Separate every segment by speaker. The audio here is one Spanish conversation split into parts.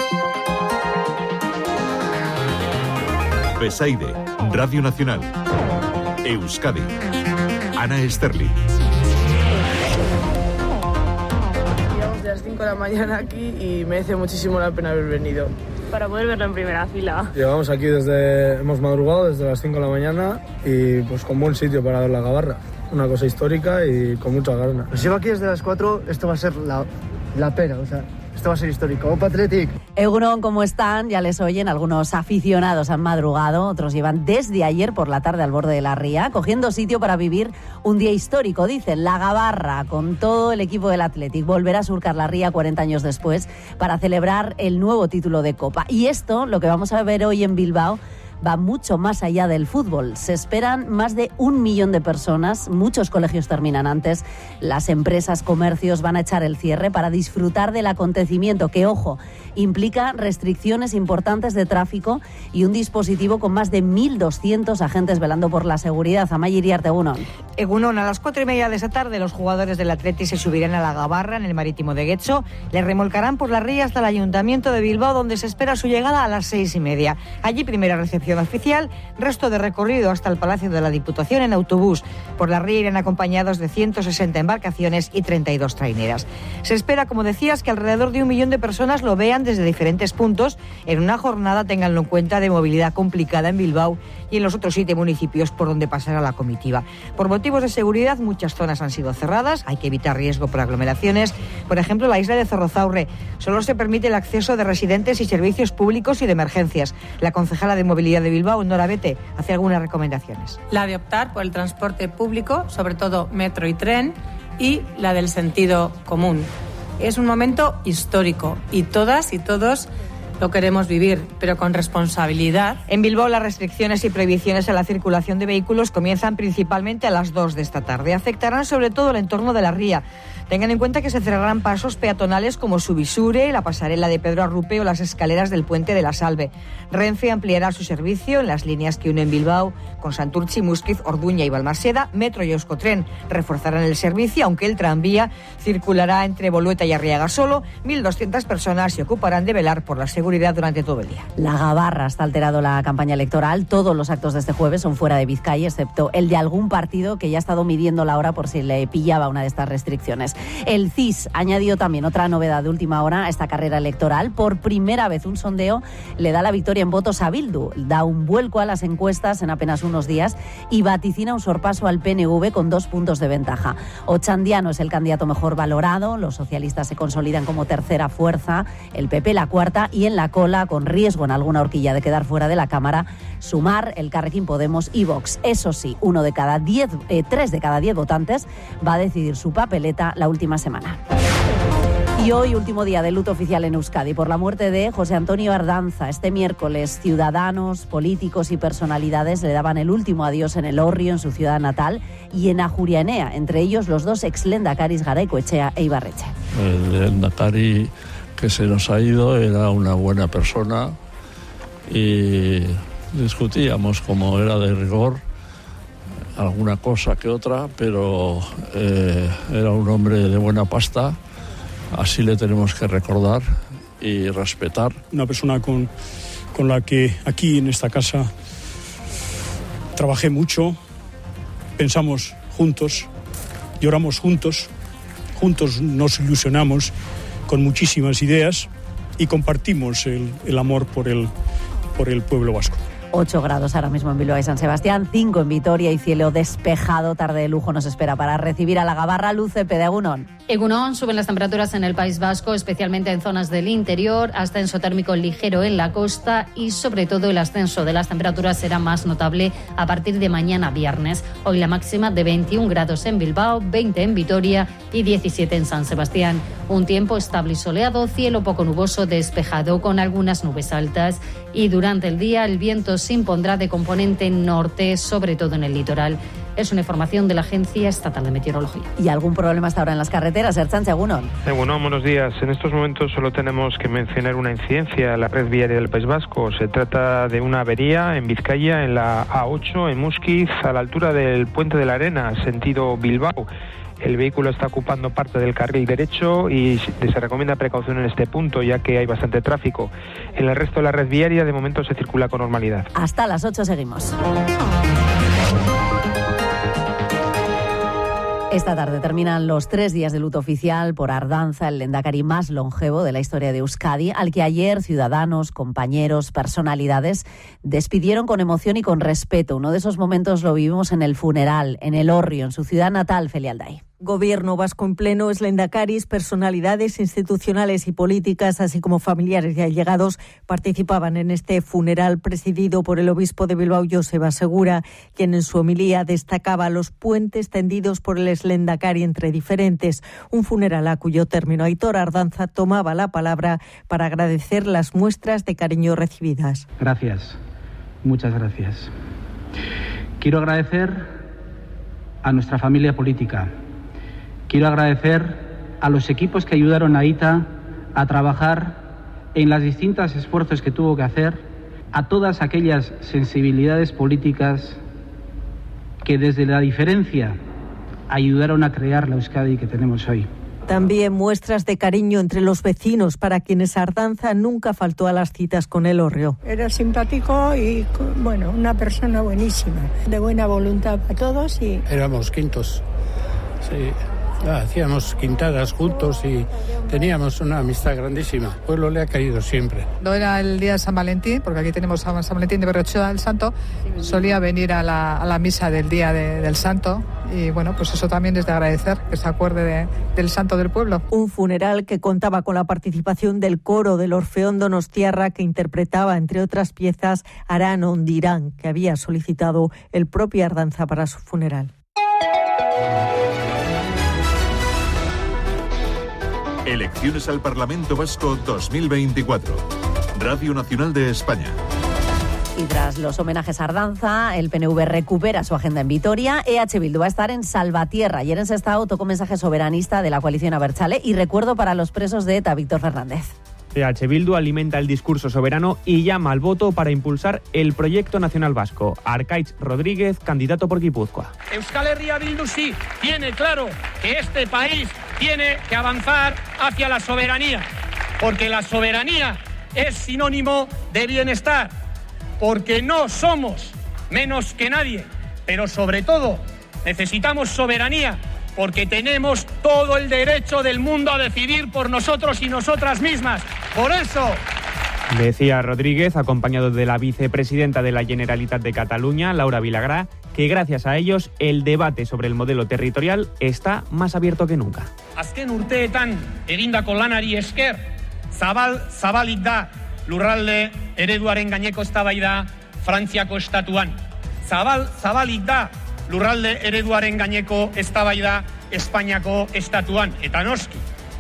Speaker 1: Besaide, Radio Nacional, Euskadi, Ana Esterli.
Speaker 2: Llegamos de las 5 de la mañana aquí y merece muchísimo la pena haber venido.
Speaker 3: Para poder verlo en primera fila.
Speaker 4: Llegamos aquí hemos madrugado desde las 5 de la mañana y pues con buen sitio para ver la Gabarra. Una cosa histórica y con muchas ganas.
Speaker 5: Pues llevo aquí desde las 4, esto va a ser la pena, o sea, esto va a ser histórico. ¡Opa, Athletic!
Speaker 6: Egunon, ¿cómo están? Ya les oyen, algunos aficionados han madrugado, otros llevan desde ayer por la tarde al borde de la ría, cogiendo sitio para vivir un día histórico, dicen. La Gabarra, con todo el equipo del Athletic, volverá a surcar la ría 40 años después para celebrar el nuevo título de Copa. Y esto, lo que vamos a ver hoy en Bilbao, va mucho más allá del fútbol. Se esperan más de 1 millón de personas, muchos colegios terminan antes, las empresas, comercios van a echar el cierre para disfrutar del acontecimiento que, ojo, implica restricciones importantes de tráfico y un dispositivo con más de 1.200 agentes velando por la seguridad. Amaya Iriarte,
Speaker 7: Egunon, a las 4:30 de esa tarde los jugadores del Athletic se subirán a la Gabarra en el Marítimo de Getxo, le remolcarán por la ría hasta el Ayuntamiento de Bilbao, donde se espera su llegada a las 6:30. Allí primera recepción oficial, resto de recorrido hasta el Palacio de la Diputación en autobús. Por la ría irán acompañados de 160 embarcaciones y 32 traineras. Se espera, como decías, que alrededor de 1 millón de personas lo vean desde diferentes puntos en una jornada, ténganlo en cuenta, de movilidad complicada en Bilbao y en los otros 7 municipios por donde pasará la comitiva. Por motivos de seguridad, muchas zonas han sido cerradas, hay que evitar riesgo por aglomeraciones. Por ejemplo, la isla de Zorrozaurre solo se permite el acceso de residentes y servicios públicos y de emergencias. La concejala de movilidad de Bilbao, Nora Bete, hace algunas recomendaciones.
Speaker 8: La de optar por el transporte público, sobre todo metro y tren, y la del sentido común. Es un momento histórico y todas y todos lo queremos vivir, pero con responsabilidad.
Speaker 7: En Bilbao las restricciones y prohibiciones a la circulación de vehículos comienzan principalmente a las 2 de esta tarde. Afectarán sobre todo el entorno de la ría. Tengan en cuenta que se cerrarán pasos peatonales como Subisure, la pasarela de Pedro Arrupe o las escaleras del puente de la Salve. Renfe ampliará su servicio en las líneas que unen Bilbao con Santurtzi, Muskiz, Orduña y Balmaseda. Metro y Euskotren reforzarán el servicio, aunque el tranvía circulará entre Bolueta y Arriaga solo. 1.200 personas se ocuparán de velar por la seguridad durante todo el día.
Speaker 6: La Gabarra está alterado la campaña electoral. Todos los actos de este jueves son fuera de Vizcaya, excepto el de algún partido que ya ha estado midiendo la hora por si le pillaba una de estas restricciones. El CIS ha añadido también otra novedad de última hora a esta carrera electoral. Por primera vez un sondeo le da la victoria en votos a Bildu, da un vuelco a las encuestas en apenas unos días y vaticina un sorpaso al PNV con 2 puntos de ventaja. Ochandiano es el candidato mejor valorado, los socialistas se consolidan como tercera fuerza, el PP la cuarta y en la cola, con riesgo en alguna horquilla de quedar fuera de la Cámara, Sumar, Elkarrekin Podemos y Vox. Eso sí, 3 de cada 10 votantes va a decidir su papeleta la última semana. Y hoy, último día de luto oficial en Euskadi por la muerte de José Antonio Ardanza. Este miércoles, ciudadanos, políticos y personalidades le daban el último adiós en Elorrio, en su ciudad natal, y en Ajurianea, entre ellos los 2 ex-lendakaris Garaikoetxea e Ibarretxe.
Speaker 9: El lendakari que se nos ha ido era una buena persona y discutíamos, como era de rigor, alguna cosa que otra, pero era un hombre de buena pasta, así le tenemos que recordar y respetar.
Speaker 10: Una persona con la que aquí en esta casa trabajé mucho, pensamos juntos, lloramos juntos nos ilusionamos con muchísimas ideas y compartimos el amor por el pueblo vasco.
Speaker 6: 8 grados ahora mismo en Bilbao y San Sebastián, 5 en Vitoria y cielo despejado. Tarde de lujo nos espera para recibir a la Gabarra. Luce Pedegunón.
Speaker 11: Egunon, suben las temperaturas en el País Vasco, especialmente en zonas del interior, ascenso térmico ligero en la costa y sobre todo el ascenso de las temperaturas será más notable a partir de mañana viernes. Hoy la máxima de 21 grados en Bilbao, 20 en Vitoria y 17 en San Sebastián. Un tiempo estable y soleado, cielo poco nuboso, despejado con algunas nubes altas y durante el día el viento se impondrá de componente norte, sobre todo en el litoral. Es una información de la Agencia Estatal de Meteorología.
Speaker 6: ¿Y algún problema hasta ahora en las carreteras? Ertzaintza, Egunon.
Speaker 12: Egunon, buenos días. En estos momentos solo tenemos que mencionar una incidencia en la red viaria del País Vasco. Se trata de una avería en Vizcaya, en la A8, en Muskiz, a la altura del Puente de la Arena, sentido Bilbao. El vehículo está ocupando parte del carril derecho y se recomienda precaución en este punto, ya que hay bastante tráfico. En el resto de la red viaria, de momento, se circula con normalidad.
Speaker 6: Hasta las 8 seguimos. Esta tarde terminan los 3 días de luto oficial por Ardanza, el lehendakari más longevo de la historia de Euskadi, al que ayer ciudadanos, compañeros, personalidades despidieron con emoción y con respeto. Uno de esos momentos lo vivimos en el funeral, en Elorrio, en su ciudad natal, Celia Alday.
Speaker 13: Gobierno vasco en pleno, es lehendakaris, personalidades institucionales y políticas, así como familiares y allegados, participaban en este funeral presidido por el obispo de Bilbao, Joseba Segura, quien en su homilía destacaba los puentes tendidos por el lehendakari entre diferentes. Un funeral a cuyo término Aitor Ardanza tomaba la palabra para agradecer las muestras de cariño recibidas.
Speaker 14: Gracias, muchas gracias. Quiero agradecer a nuestra familia política. Quiero agradecer a los equipos que ayudaron a Aita a trabajar en los distintos esfuerzos que tuvo que hacer, a todas aquellas sensibilidades políticas que desde la diferencia ayudaron a crear la Euskadi que tenemos hoy.
Speaker 13: También muestras de cariño entre los vecinos, para quienes Ardanza nunca faltó a las citas con Elorrio.
Speaker 15: Era simpático y, bueno, una persona buenísima, de buena voluntad para todos.
Speaker 16: Éramos quintos, sí. Hacíamos quintadas juntos y teníamos una amistad grandísima. El pueblo le ha caído siempre.
Speaker 17: No era el día de San Valentín, porque aquí tenemos a San Valentín de Berrochoa del Santo, solía venir a la misa del día del Santo y bueno, pues eso también es de agradecer, que se acuerde del Santo del pueblo.
Speaker 13: Un funeral que contaba con la participación del coro del Orfeón Donostiarra, que interpretaba, entre otras piezas, Arán Ondirán, que había solicitado el propio Ardanza para su funeral.
Speaker 1: Elecciones al Parlamento Vasco 2024. Radio Nacional de España.
Speaker 6: Y tras los homenajes a Ardanza, el PNV recupera su agenda en Vitoria. EH Bildu va a estar en Salvatierra. Ayer en Sestao tocó mensaje soberanista de la coalición Abertzale y recuerdo para los presos de ETA, Víctor Fernández.
Speaker 18: EH Bildu alimenta el discurso soberano y llama al voto para impulsar el proyecto nacional vasco. Arkaitz Rodríguez, candidato por Guipúzcoa.
Speaker 19: Euskal Herria Bildu sí tiene claro que este país tiene que avanzar hacia la soberanía, porque la soberanía es sinónimo de bienestar, porque no somos menos que nadie, pero sobre todo necesitamos soberanía, porque tenemos todo el derecho del mundo a decidir por nosotros y nosotras mismas. Por eso,
Speaker 18: decía Rodríguez, acompañado de la vicepresidenta de la Generalitat de Cataluña, Laura Vilagrá, que gracias a ellos el debate sobre el modelo territorial está más abierto que nunca.
Speaker 19: Azken urteetan egindako lanari esker, zabalik da lurralde ereduaren gaineko eztabaida Frantziako estatuan. Zabalik da lurralde ereduaren gaineko eztabaida Espainiako estatuan. Eta noski,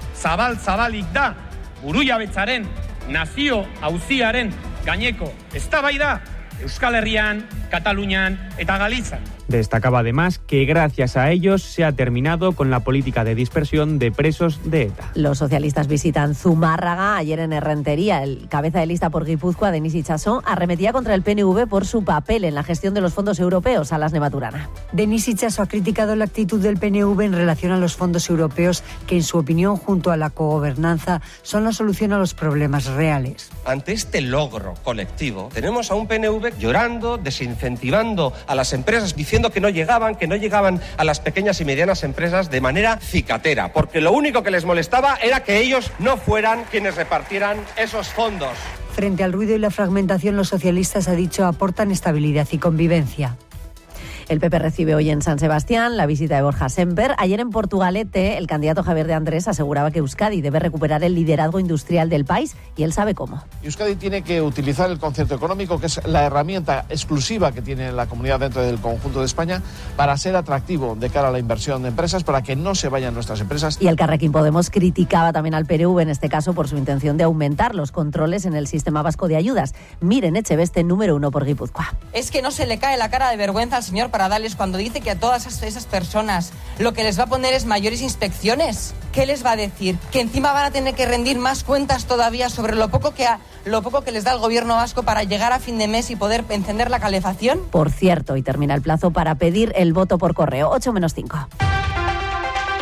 Speaker 19: zabalik da burujabetzaren nazio auziaren gaineko eztabaida Euskal Herrian, Katalunian eta Galizan.
Speaker 18: Destacaba además que gracias a ellos se ha terminado con la política de dispersión de presos de ETA.
Speaker 6: Los socialistas visitan Zumárraga. Ayer en Errentería, el cabeza de lista por Guipúzcoa, Denis Itxaso, arremetía contra el PNV por su papel en la gestión de los fondos europeos. A las Nematurana.
Speaker 7: Denis Itxaso ha criticado la actitud del PNV en relación a los fondos europeos, que en su opinión, junto a la cogobernanza, son la solución a los problemas reales.
Speaker 20: Ante este logro colectivo, tenemos a un PNV llorando, desincentivando a las empresas, diciendo que no llegaban a las pequeñas y medianas empresas de manera cicatera, porque lo único que les molestaba era que ellos no fueran quienes repartieran esos fondos.
Speaker 7: Frente al ruido y la fragmentación, los socialistas, ha dicho, aportan estabilidad y convivencia.
Speaker 6: El PP recibe hoy en San Sebastián la visita de Borja Semper. Ayer en Portugalete, el candidato Javier de Andrés aseguraba que Euskadi debe recuperar el liderazgo industrial del país y él sabe cómo.
Speaker 21: Euskadi tiene que utilizar el concierto económico, que es la herramienta exclusiva que tiene la comunidad dentro del conjunto de España, para ser atractivo de cara a la inversión de empresas, para que no se vayan nuestras empresas.
Speaker 6: Y el Carrequín Podemos criticaba también al PNV, en este caso por su intención de aumentar los controles en el sistema vasco de ayudas. Miren Echeveste, número 1 por Guipúzcoa.
Speaker 22: Es que no se le cae la cara de vergüenza al señor Paradales cuando dice que a todas esas personas lo que les va a poner es mayores inspecciones. ¿Qué les va a decir? ¿Que encima van a tener que rendir más cuentas todavía sobre lo poco que les da el gobierno vasco para llegar a fin de mes y poder encender la calefacción?
Speaker 6: Por cierto, y termina el plazo para pedir el voto por correo, 8 menos 5.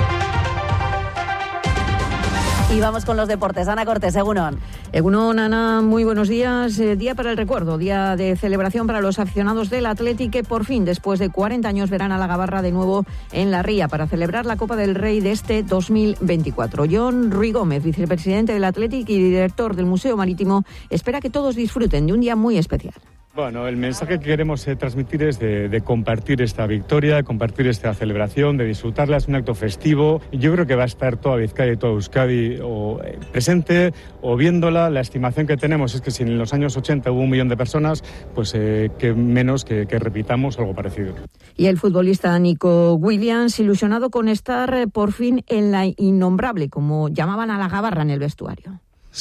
Speaker 6: Y vamos con los deportes. Ana Cortés, Egunon.
Speaker 2: Egunon, Ana, muy buenos días. Día para el recuerdo, día de celebración para los aficionados del Athletic que por fin, después de 40 años, verán a la Gabarra de nuevo en la Ría para celebrar la Copa del Rey de este 2024. John Ruiz Gómez, vicepresidente del Athletic y director del Museo Marítimo, espera que todos disfruten de un día muy especial.
Speaker 3: Bueno, el mensaje que queremos transmitir es de compartir esta victoria, de compartir esta celebración, de disfrutarla. Es un acto festivo. Yo creo que va a estar toda Vizcaya y toda Euskadi presente o viéndola. La estimación que tenemos es que si en los años 80 hubo 1 millón de personas, pues que menos que repitamos algo parecido.
Speaker 2: Y el futbolista Nico Williams, ilusionado con estar por fin en la innombrable, como llamaban a la Gabarra en el vestuario.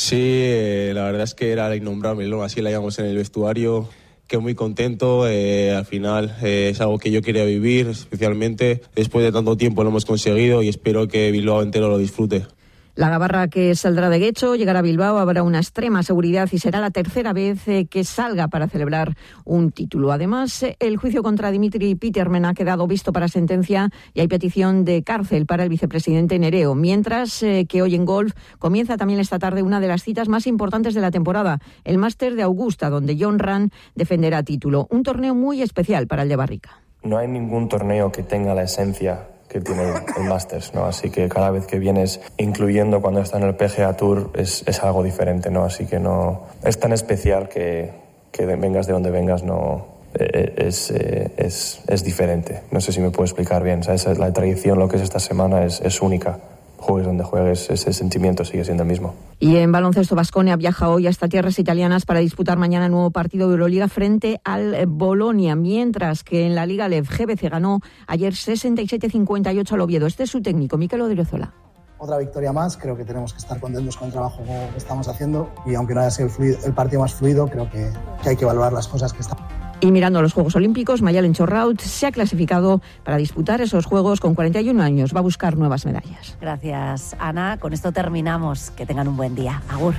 Speaker 23: Sí, la verdad es que era la innombrable, ¿no? Así la llamamos en el vestuario. Que muy contento, al final es algo que yo quería vivir, especialmente después de tanto tiempo lo hemos conseguido y espero que Bilbao entero lo disfrute.
Speaker 2: La Gabarra, que saldrá de Guecho, llegará a Bilbao, habrá una extrema seguridad y será la tercera vez que salga para celebrar un título. Además, el juicio contra Dimitri Peterman ha quedado visto para sentencia y hay petición de cárcel para el vicepresidente Nereo. Mientras que hoy en golf comienza también esta tarde una de las citas más importantes de la temporada, el Máster de Augusta, donde Jon Rahm defenderá título. Un torneo muy especial para el de Barrica.
Speaker 24: No hay ningún torneo que tenga la esencia que tiene el Masters, ¿no? Así que cada vez que vienes, incluyendo cuando está en el PGA Tour, es algo diferente, ¿no? Así que no es tan especial que vengas de donde vengas, no es diferente. No sé si me puedo explicar bien, ¿sabes? La tradición, lo que es esta semana, es única. Juegues donde juegues, ese sentimiento sigue siendo el mismo.
Speaker 2: Y en baloncesto, Baskonia viaja hoy hasta tierras italianas para disputar mañana el nuevo partido de Euroliga frente al Bolonia, mientras que en la Liga LEV GBC ganó ayer 67-58 al Oviedo. Este es su técnico, Mikel Odriozola.
Speaker 25: Otra victoria más, creo que tenemos que estar contentos con el trabajo que estamos haciendo y aunque no haya sido el partido más fluido, creo que hay que evaluar las cosas que están.
Speaker 2: Y mirando a los Juegos Olímpicos, Mayalen Chorraut se ha clasificado para disputar esos Juegos con 41 años. Va a buscar nuevas medallas.
Speaker 6: Gracias, Ana. Con esto terminamos. Que tengan un buen día. Agur.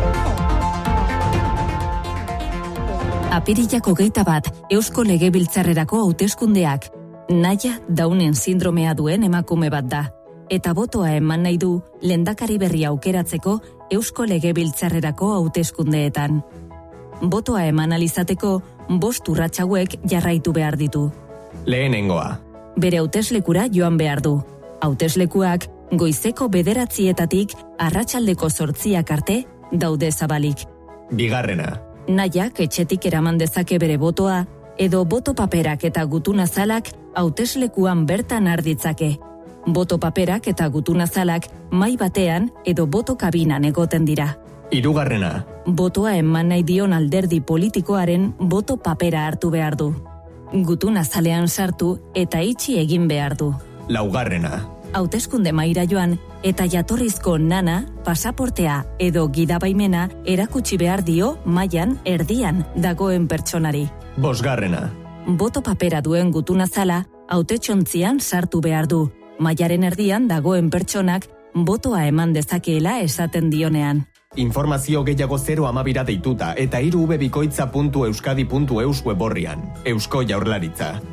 Speaker 26: Apirilak 21, Eusko Legebiltzarrerako hauteskundeak. Naia Downen sindromea duen emakume bat da. Eta botoa eman nahi du lehendakari berria aukeratzeko Eusko Legebiltzarrerako hauteskundeetan. Botoa eman alizateko 5 urrats hauek jarraitu behar ditu.
Speaker 27: Lehenengoa.
Speaker 26: Bere hauteslekura joan behar du. Hauteslekuak goizeko 9:00 arratsaldeko 8:00 arte daude zabalik.
Speaker 27: Bigarrena.
Speaker 26: Nahiak etxetik eraman dezake bere botoa edo boto paperak eta gutunazalak hauteslekuan bertan arditzake. Boto paperak eta gutunazalak mai batean edo boto kabinan egoten dira.
Speaker 27: Hirugarrena.
Speaker 26: Botoa eman nahi dion alderdi politikoaren boto papera hartu behar du. Gutunazalean sartu eta itxi egin behar du.
Speaker 27: Laugarrena.
Speaker 26: Hauteskunde mahaira joan eta jatorrizko nana, pasaportea edo gidabaimena erakutsi behar dio mailan erdian dagoen pertsonari.
Speaker 27: Bosgarrena.
Speaker 26: Boto papera duen gutunazala hautetsontzian sartu behar du. Mailaren erdian dagoen pertsonak botoa eman dezakeela esaten dionean.
Speaker 27: Informazio gehiago 012 deituta eta 3vbikoitza.euskadi.eus weborrian. Eusko Jaurlaritza.